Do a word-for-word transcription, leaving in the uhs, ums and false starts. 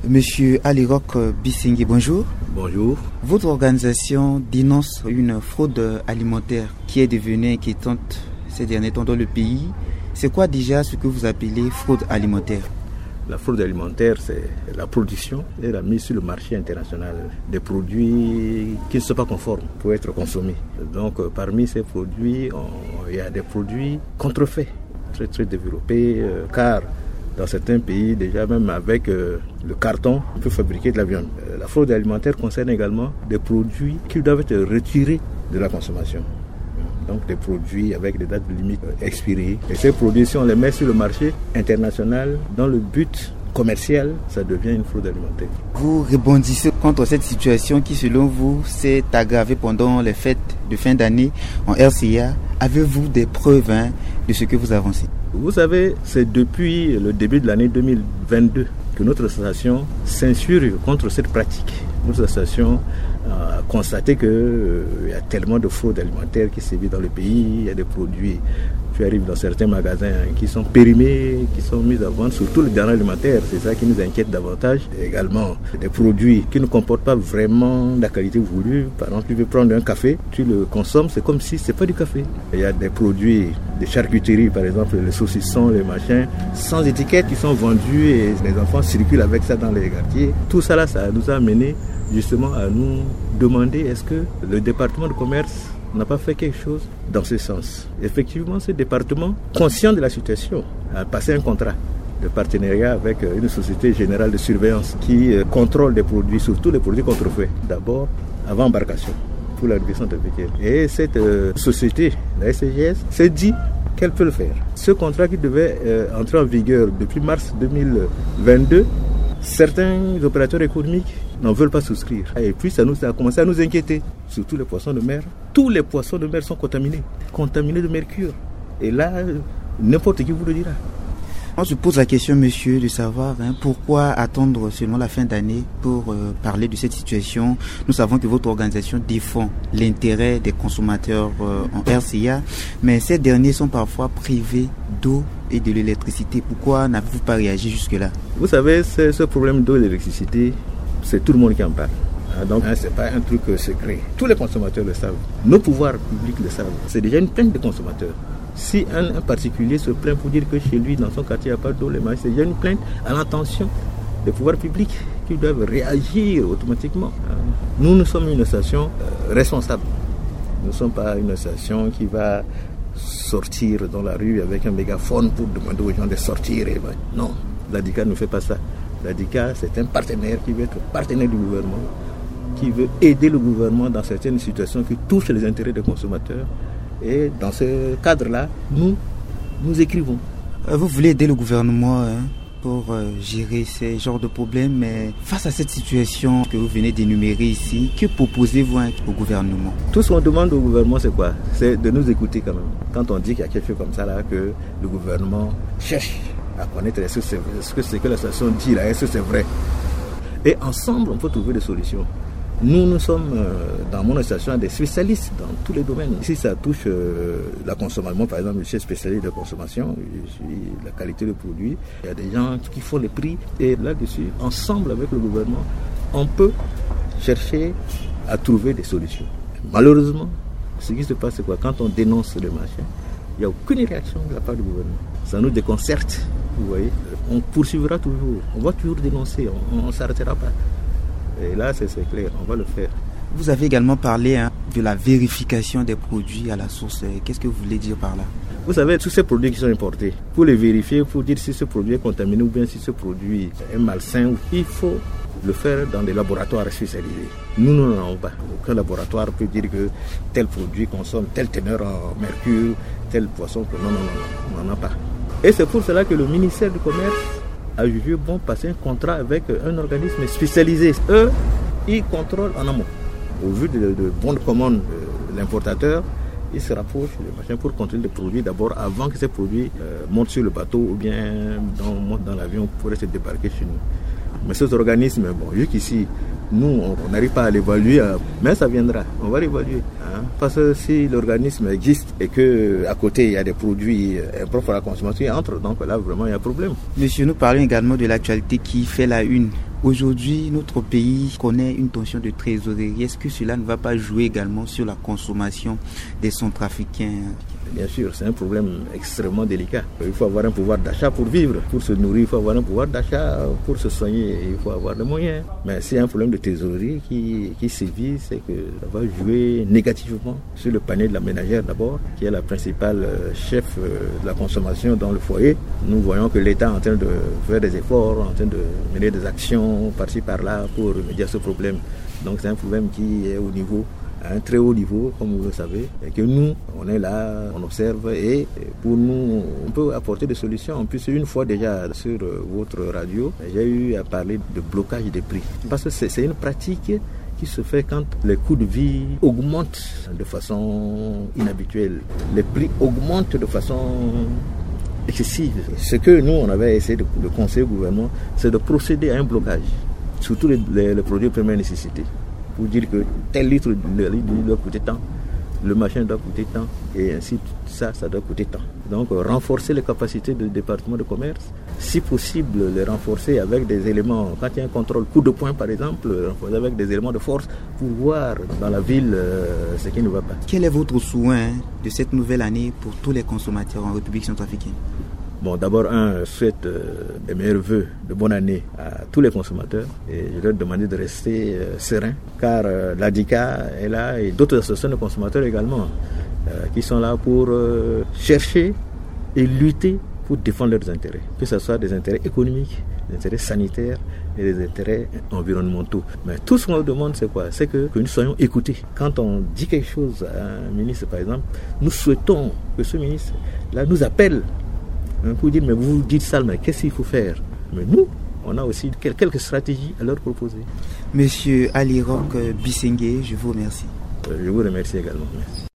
Monsieur Alirok Bissingui, bonjour. Bonjour. Votre organisation dénonce une fraude alimentaire qui est devenue inquiétante ces derniers temps dans le pays. C'est quoi déjà ce que vous appelez fraude alimentaire? La fraude alimentaire, c'est la production et la mise sur le marché international des produits qui ne sont pas conformes pour être consommés. Donc parmi ces produits, on, il y a des produits contrefaits, très très développés, euh, car dans certains pays, déjà même avec euh, le carton, on peut fabriquer de la viande. Euh, la fraude alimentaire concerne également des produits qui doivent être retirés de la consommation. Donc des produits avec des dates limites expirées. Et ces produits, si on les met sur le marché international, dans le but commercial, ça devient une fraude alimentaire. Vous rebondissez contre cette situation qui, selon vous, s'est aggravée pendant les fêtes de fin d'année en R C A. Avez-vous des preuves hein, de ce que vous avancez? Vous savez, c'est depuis le début de l'année deux mille vingt-deux que notre association s'insurge contre cette pratique. Notre association a constaté qu'il euh, y a tellement de fraude alimentaire qui sévit dans le pays. Il y a des produits, tu arrives dans certains magasins qui sont périmés, qui sont mis à vendre, surtout le denrées alimentaire. C'est ça qui nous inquiète davantage. Et également, des produits qui ne comportent pas vraiment la qualité voulue. Par exemple, tu veux prendre un café, tu le consommes, c'est comme si ce n'est pas du café. Il y a des produits, des charcuteries, par exemple, les saucissons, les machins, sans étiquette, qui sont vendus et les enfants circulent avec ça dans les quartiers. Tout ça, là, ça nous a amené justement à nous demander est-ce que le département de commerce n'a pas fait quelque chose dans ce sens. Effectivement, ce département, conscient de la situation, a passé un contrat de partenariat avec une société générale de surveillance qui contrôle les produits, surtout les produits contrefaits, d'abord avant embarcation, pour la réduction de véhicules. Et cette euh, société, la S C G S, s'est dit qu'elle peut le faire. Ce contrat qui devait euh, entrer en vigueur depuis mars deux mille vingt-deux, certains opérateurs économiques n'en veulent pas souscrire. Et puis ça, nous, ça a commencé à nous inquiéter, surtout les poissons de mer. Tous les poissons de mer sont contaminés, contaminés de mercure. Et là, n'importe qui vous le dira. On se pose la question, monsieur, de savoir hein, pourquoi attendre seulement la fin d'année pour euh, parler de cette situation. Nous savons que votre organisation défend l'intérêt des consommateurs euh, en R C A, mais ces derniers sont parfois privés d'eau et de l'électricité. Pourquoi n'avez-vous pas réagi jusque-là? Vous savez, ce problème d'eau et d'électricité, c'est tout le monde qui en parle. Donc, hein, ce n'est pas un truc secret. Tous les consommateurs le savent. Nos pouvoirs publics le savent. C'est déjà une plainte des consommateurs. Si un, un particulier se plaint pour dire que chez lui, dans son quartier, il n'y a pas d'eau, c'est déjà une plainte à l'intention des pouvoirs publics qui doivent réagir automatiquement. Nous, nous sommes une association euh, responsable. Nous ne sommes pas une association qui va sortir dans la rue avec un mégaphone pour demander aux gens de sortir. Et ben, non, l'A D I C A ne fait pas ça. L'A D I C A, c'est un partenaire qui veut être partenaire du gouvernement, qui veut aider le gouvernement dans certaines situations qui touchent les intérêts des consommateurs. Et dans ce cadre-là, nous, nous écrivons. Vous voulez aider le gouvernement hein, pour euh, gérer ces genres de problèmes, mais face à cette situation que vous venez d'énumérer ici, que proposez-vous hein, au gouvernement? Tout ce qu'on demande au gouvernement, c'est quoi? C'est de nous écouter quand même. Quand on dit qu'il y a quelque chose comme ça, là, que le gouvernement cherche à connaître est-ce que c'est, est-ce que, c'est que l'association dit là, est-ce que c'est vrai? Et ensemble, on peut trouver des solutions. Nous, nous sommes euh, dans mon association des spécialistes dans tous les domaines. Si ça touche euh, la consommation, par exemple, je suis spécialiste de consommation, je suis la qualité de produit. Il y a des gens qui font les prix et là-dessus, ensemble avec le gouvernement, on peut chercher à trouver des solutions. Malheureusement, ce qui se passe, c'est quoi? Quand on dénonce le marché, il n'y a aucune réaction de la part du gouvernement. Ça nous déconcerte, vous voyez. On poursuivra toujours, on va toujours dénoncer, on ne s'arrêtera pas. Et là, c'est, c'est clair, on va le faire. Vous avez également parlé hein, de la vérification des produits à la source. Qu'est-ce que vous voulez dire par là? Vous savez, tous ces produits qui sont importés, pour les vérifier, pour dire si ce produit est contaminé ou bien si ce produit est malsain, il faut le faire dans des laboratoires spécialisés. Nous, nous n'en avons pas. Aucun laboratoire peut dire que tel produit consomme telle teneur en mercure, tel poisson. Non, non, non, on n'en a pas. Et c'est pour cela que le ministère du Commerce a jugé bon passer un contrat avec un organisme spécialisé. Eux, ils contrôlent en amont. Au vu de, de bonnes commandes de l'importateur, ils se rapprochent des machins pour contrôler les produits d'abord avant que ces produits euh, montent sur le bateau ou bien dans, montent dans l'avion pour se débarquer chez nous. Mais ces organismes, bon, vu qu'ici, nous, on n'arrive pas à l'évaluer, mais ça viendra, on va l'évaluer. Hein, parce que si l'organisme existe et qu'à côté, il y a des produits impropres à la consommation, il entre, donc là, vraiment, il y a un problème. Monsieur, nous parlons également de l'actualité qui fait la une Aujourd'hui, notre pays connaît une tension de trésorerie. Est-ce que cela ne va pas jouer également sur la consommation des centrafricains? Bien sûr, c'est un problème extrêmement délicat. Il faut avoir un pouvoir d'achat pour vivre, pour se nourrir, il faut avoir un pouvoir d'achat pour se soigner, il faut avoir des moyens. Mais s'il y a un problème de trésorerie qui, qui sévit, c'est que ça va jouer négativement sur le panier de la ménagère d'abord, qui est la principale chef de la consommation dans le foyer. Nous voyons que l'État est en train de faire des efforts, en train de mener des actions par-ci par-là pour remédier à ce problème. Donc c'est un problème qui est au niveau à un très haut niveau, comme vous le savez, et que nous, on est là, on observe, et pour nous, on peut apporter des solutions. En plus, une fois déjà sur votre radio, j'ai eu à parler de blocage des prix. Parce que c'est, c'est une pratique qui se fait quand les coûts de vie augmentent de façon inhabituelle. Les prix augmentent de façon excessive. Ce que nous, on avait essayé de, de conseiller au gouvernement, c'est de procéder à un blocage, surtout les, les, les produits de première nécessité. Pour dire que tel litre de litre doit coûter tant, le machin doit coûter tant, et ainsi ça, ça doit coûter tant. Donc renforcer les capacités du département de commerce, si possible les renforcer avec des éléments, quand il y a un contrôle coup de poing par exemple, renforcer avec des éléments de force pour voir dans la ville euh, ce qui ne va pas. Quel est votre souhait de cette nouvelle année pour tous les consommateurs en République centrafricaine? Bon, d'abord, un, je souhaite euh, des meilleurs vœux de bonne année à tous les consommateurs et je leur demande de rester euh, sereins car euh, l'A D I C A est là et d'autres associations de consommateurs également euh, qui sont là pour euh, chercher et lutter pour défendre leurs intérêts, que ce soit des intérêts économiques, des intérêts sanitaires et des intérêts environnementaux. Mais tout ce qu'on leur demande, c'est quoi? C'est que, que nous soyons écoutés. Quand on dit quelque chose à un ministre, par exemple, nous souhaitons que ce ministre-là nous appelle pour dire, mais vous dites ça, mais qu'est-ce qu'il faut faire? Mais nous, on a aussi quelques stratégies à leur proposer. Monsieur Ali Roch Bissengue, je vous remercie. Je vous remercie également. Merci.